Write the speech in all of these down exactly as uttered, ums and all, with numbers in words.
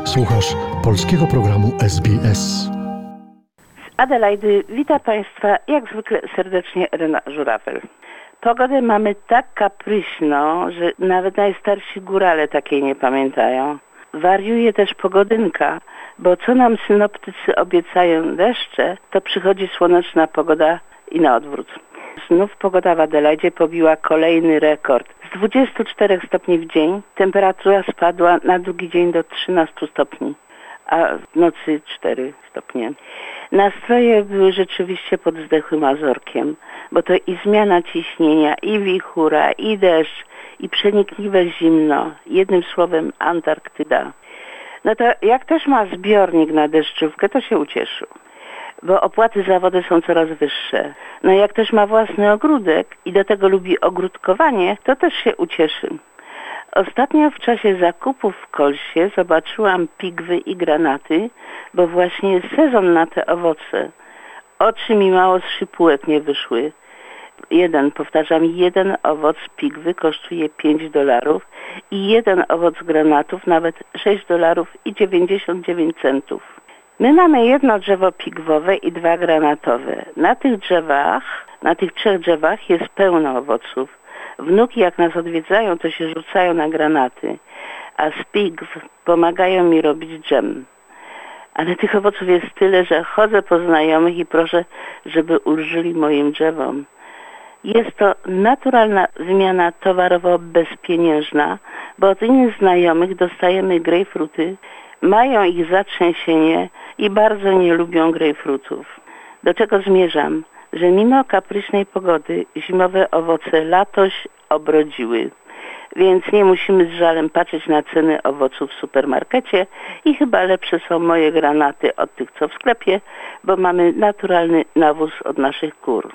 Słuchasz polskiego programu S B S. Z Adelaidy wita Państwa jak zwykle serdecznie Elena Żurawel. Pogodę mamy tak kapryśną, że nawet najstarsi górale takiej nie pamiętają. Wariuje też pogodynka, bo co nam synoptycy obiecają deszcze, to przychodzi słoneczna pogoda i na odwrót. Znów pogoda w Adelaidzie pobiła kolejny rekord. Z dwudziestu czterech stopni w dzień temperatura spadła na drugi dzień do trzynastu stopni, a w nocy cztery stopnie. Nastroje były rzeczywiście pod zdechłym azorkiem, bo to i zmiana ciśnienia, i wichura, i deszcz, i przenikliwe zimno. Jednym słowem Antarktyda. No to jak też ma zbiornik na deszczówkę, to się ucieszył, bo opłaty za wodę są coraz wyższe. No jak też ma własny ogródek i do tego lubi ogródkowanie, to też się ucieszy. Ostatnio w czasie zakupów w Kolsie zobaczyłam pigwy i granaty, bo właśnie jest sezon na te owoce. Oczy mi mało z szypułek nie wyszły. Jeden, powtarzam, jeden owoc pigwy kosztuje pięć dolarów i jeden owoc granatów nawet sześć dolarów i dziewięćdziesiąt dziewięć centów. My mamy jedno drzewo pigwowe i dwa granatowe. Na tych drzewach, na tych trzech drzewach jest pełno owoców. Wnuki jak nas odwiedzają, to się rzucają na granaty, a z pigw pomagają mi robić dżem. Ale tych owoców jest tyle, że chodzę po znajomych i proszę, żeby ulżyli moim drzewom. Jest to naturalna wymiana towarowo-bezpieniężna, bo od innych znajomych dostajemy grejpfruty, mają ich zatrzęsienie i bardzo nie lubią grejpfrutów. Do czego zmierzam? Że mimo kapryśnej pogody zimowe owoce latoś obrodziły. Więc nie musimy z żalem patrzeć na ceny owoców w supermarkecie i chyba lepsze są moje granaty od tych, co w sklepie, bo mamy naturalny nawóz od naszych kur.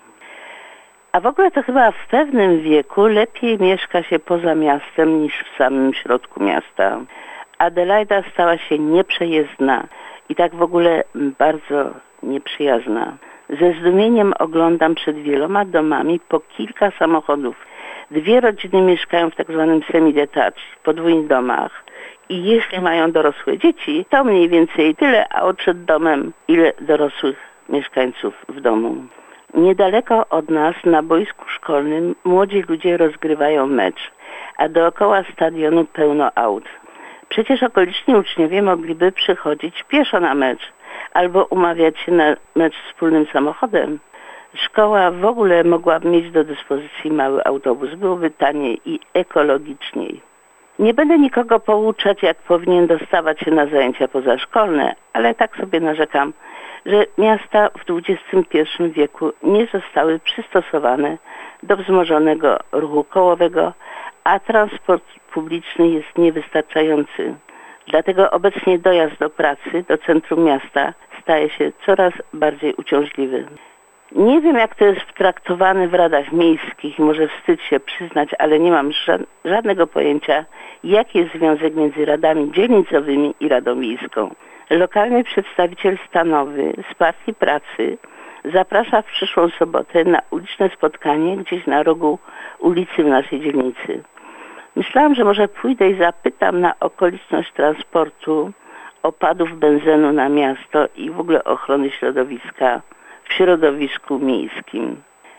A w ogóle to chyba w pewnym wieku lepiej mieszka się poza miastem niż w samym środku miasta. Adelaida stała się nieprzejezdna i tak w ogóle bardzo nieprzyjazna. Ze zdumieniem oglądam przed wieloma domami po kilka samochodów. Dwie rodziny mieszkają w tak zwanym semi-detached, w podwójnych domach. I jeśli mają dorosłe dzieci, to mniej więcej tyle aut przed domem, ile dorosłych mieszkańców w domu. Niedaleko od nas na boisku szkolnym młodzi ludzie rozgrywają mecz, a dookoła stadionu pełno aut. Przecież okoliczni uczniowie mogliby przychodzić pieszo na mecz albo umawiać się na mecz wspólnym samochodem. Szkoła w ogóle mogłaby mieć do dyspozycji mały autobus. Byłoby taniej i ekologiczniej. Nie będę nikogo pouczać, jak powinien dostawać się na zajęcia pozaszkolne, ale tak sobie narzekam, że miasta w dwudziestym pierwszym wieku nie zostały przystosowane do wzmożonego ruchu kołowego, a transport publiczny jest niewystarczający. Dlatego obecnie dojazd do pracy, do centrum miasta staje się coraz bardziej uciążliwy. Nie wiem, jak to jest traktowane w radach miejskich, może wstyd się przyznać, ale nie mam żadnego pojęcia, jaki jest związek między radami dzielnicowymi i Radą Miejską. Lokalny przedstawiciel stanowy z Partii Pracy zaprasza w przyszłą sobotę na uliczne spotkanie gdzieś na rogu ulicy w naszej dzielnicy. Myślałam, że może pójdę i zapytam na okoliczność transportu opadów benzenu na miasto i w ogóle ochrony środowiska w środowisku miejskim.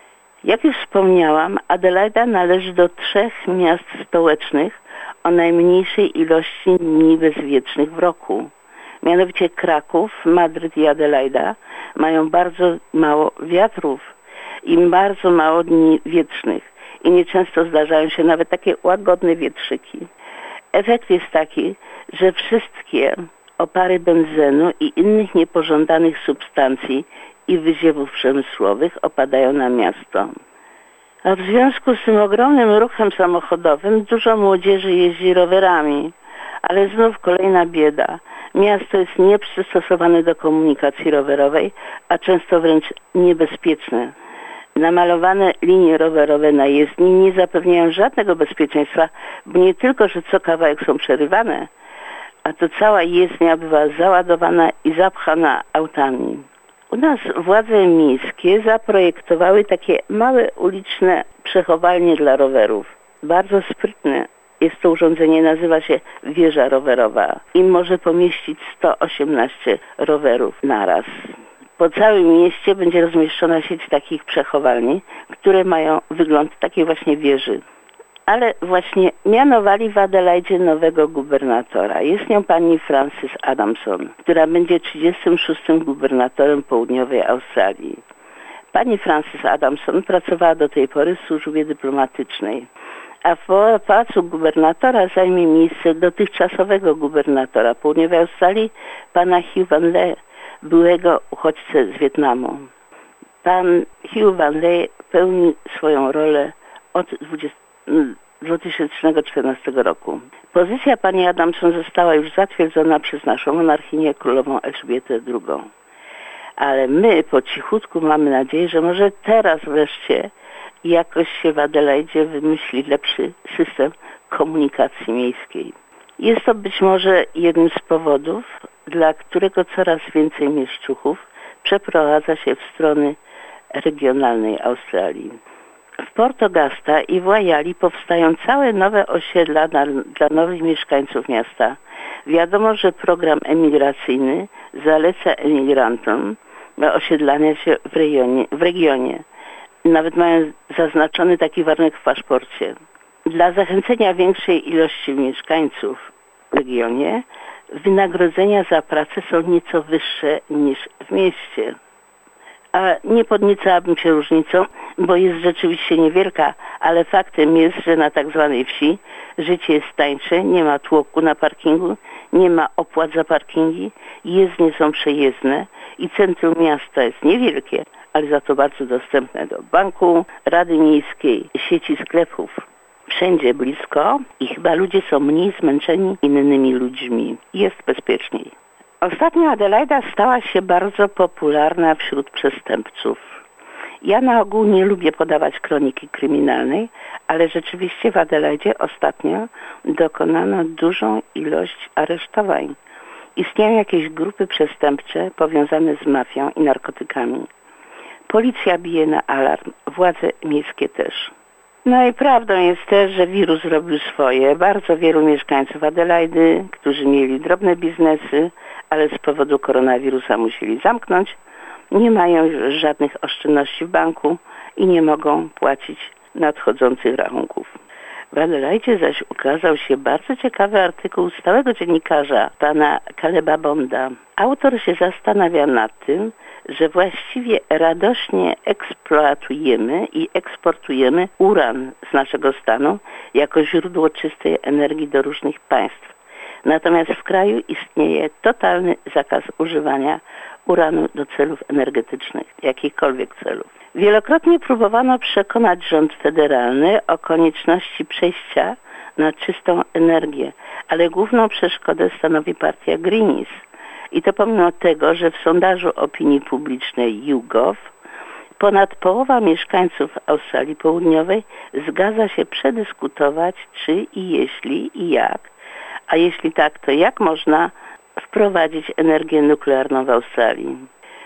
Jak już wspomniałam, Adelaida należy do trzech miast stołecznych o najmniejszej ilości dni bezwietrznych w roku. Mianowicie Kraków, Madryt i Adelaida mają bardzo mało wiatrów i bardzo mało dni wietrznych. I nieczęsto zdarzają się nawet takie łagodne wietrzyki. Efekt jest taki, że wszystkie opary benzenu i innych niepożądanych substancji i wyziewów przemysłowych opadają na miasto. A w związku z tym ogromnym ruchem samochodowym dużo młodzieży jeździ rowerami. Ale znów kolejna bieda. Miasto jest nieprzystosowane do komunikacji rowerowej, a często wręcz niebezpieczne. Namalowane linie rowerowe na jezdni nie zapewniają żadnego bezpieczeństwa, bo nie tylko, że co kawałek są przerywane, a to cała jezdnia bywa załadowana i zapchana autami. U nas władze miejskie zaprojektowały takie małe uliczne przechowalnie dla rowerów. Bardzo sprytne Jest to urządzenie, nazywa się wieża rowerowa i może pomieścić sto osiemnaście rowerów naraz. Po całym mieście będzie rozmieszczona sieć takich przechowalni, które mają wygląd takiej właśnie wieży. Ale właśnie mianowali w Adelaidzie nowego gubernatora. Jest nią pani Frances Adamson, która będzie trzydziestym szóstym gubernatorem południowej Australii. Pani Frances Adamson pracowała do tej pory w służbie dyplomatycznej, a w pałacu gubernatora zajmie miejsce dotychczasowego gubernatora południowej Australii, pana Hugh Van Lee, byłego uchodźcę z Wietnamu. Pan Hugh Van Lee pełni swoją rolę od dwa tysiące czternastego roku. Pozycja pani Adamson została już zatwierdzona przez naszą monarchinię królową Elżbietę drugą. Ale my po cichutku mamy nadzieję, że może teraz wreszcie jakoś się w Adelaidzie wymyśli lepszy system komunikacji miejskiej. Jest to być może jednym z powodów, dla którego coraz więcej mieszczuchów przeprowadza się w strony regionalnej Australii. W Port Augusta i w Waiali powstają całe nowe osiedla dla, dla nowych mieszkańców miasta. Wiadomo, że program emigracyjny zaleca emigrantom osiedlania się w regionie, w regionie. Nawet mają zaznaczony taki warunek w paszporcie. Dla zachęcenia większej ilości mieszkańców w regionie wynagrodzenia za pracę są nieco wyższe niż w mieście. A nie podniecałabym się różnicą, bo jest rzeczywiście niewielka, ale faktem jest, że na tak zwanej wsi życie jest tańsze, nie ma tłoku na parkingu, nie ma opłat za parkingi, jezdnie są przejezdne i centrum miasta jest niewielkie, ale za to bardzo dostępne do banku, rady miejskiej, sieci sklepów. Wszędzie blisko i chyba ludzie są mniej zmęczeni innymi ludźmi. Jest bezpieczniej. Ostatnio Adelaida stała się bardzo popularna wśród przestępców. Ja na ogół nie lubię podawać kroniki kryminalnej, ale rzeczywiście w Adelaidzie ostatnio dokonano dużą ilość aresztowań. Istnieją jakieś grupy przestępcze powiązane z mafią i narkotykami. Policja bije na alarm, władze miejskie też. No i prawdą jest też, że wirus zrobił swoje. Bardzo wielu mieszkańców Adelaidy, którzy mieli drobne biznesy, ale z powodu koronawirusa musieli zamknąć, nie mają już żadnych oszczędności w banku i nie mogą płacić nadchodzących rachunków. W Adelaidzie zaś ukazał się bardzo ciekawy artykuł stałego dziennikarza, pana Caleba Bonda. Autor się zastanawia nad tym, że właściwie radośnie eksploatujemy i eksportujemy uran z naszego stanu jako źródło czystej energii do różnych państw. Natomiast w kraju istnieje totalny zakaz używania uranu do celów energetycznych, jakichkolwiek celów. Wielokrotnie próbowano przekonać rząd federalny o konieczności przejścia na czystą energię, ale główną przeszkodę stanowi partia Greens. I to pomimo tego, że w sondażu opinii publicznej YouGov ponad połowa mieszkańców Australii Południowej zgadza się przedyskutować, czy i jeśli i jak, a jeśli tak, to jak można wprowadzić energię nuklearną w Australii.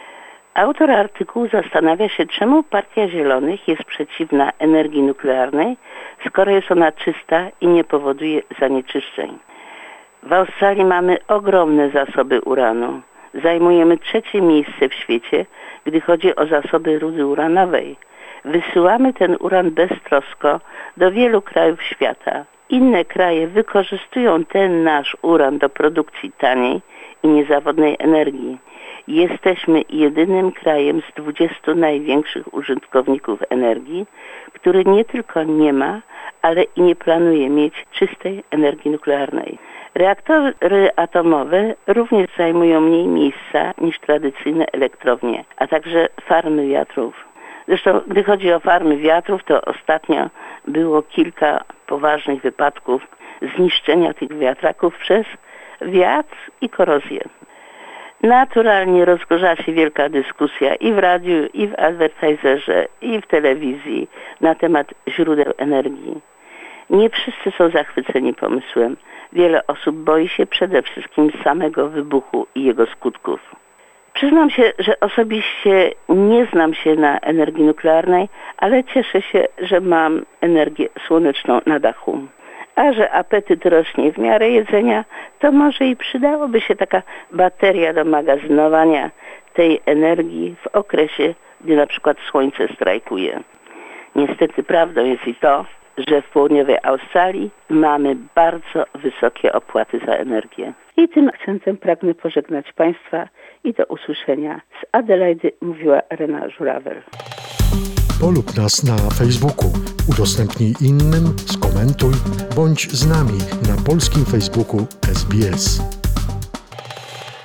Autor artykułu zastanawia się, czemu Partia Zielonych jest przeciwna energii nuklearnej, skoro jest ona czysta i nie powoduje zanieczyszczeń. W Australii mamy ogromne zasoby uranu. Zajmujemy trzecie miejsce w świecie, gdy chodzi o zasoby rudy uranowej. Wysyłamy ten uran beztrosko do wielu krajów świata. Inne kraje wykorzystują ten nasz uran do produkcji taniej i niezawodnej energii. Jesteśmy jedynym krajem z dwudziestu największych użytkowników energii, który nie tylko nie ma, ale i nie planuje mieć czystej energii nuklearnej. Reaktory atomowe również zajmują mniej miejsca niż tradycyjne elektrownie, a także farmy wiatrów. Zresztą, gdy chodzi o farmy wiatrów, to ostatnio było kilka poważnych wypadków zniszczenia tych wiatraków przez wiatr i korozję. Naturalnie rozgorza się wielka dyskusja i w radiu, i w advertiserze, i w telewizji na temat źródeł energii. Nie wszyscy są zachwyceni pomysłem. Wiele osób boi się przede wszystkim samego wybuchu i jego skutków. Przyznam się, że osobiście nie znam się na energii nuklearnej, ale cieszę się, że mam energię słoneczną na dachu. A że apetyt rośnie w miarę jedzenia, to może i przydałoby się taka bateria do magazynowania tej energii w okresie, gdy na przykład słońce strajkuje. Niestety prawdą jest i to, że w południowej Australii mamy bardzo wysokie opłaty za energię. I tym akcentem pragnę pożegnać Państwa i do usłyszenia. Z Adelaidy mówiła Rena Żurawel. Polub nas na Facebooku, udostępnij innym, skomentuj, bądź z nami na polskim Facebooku S B S.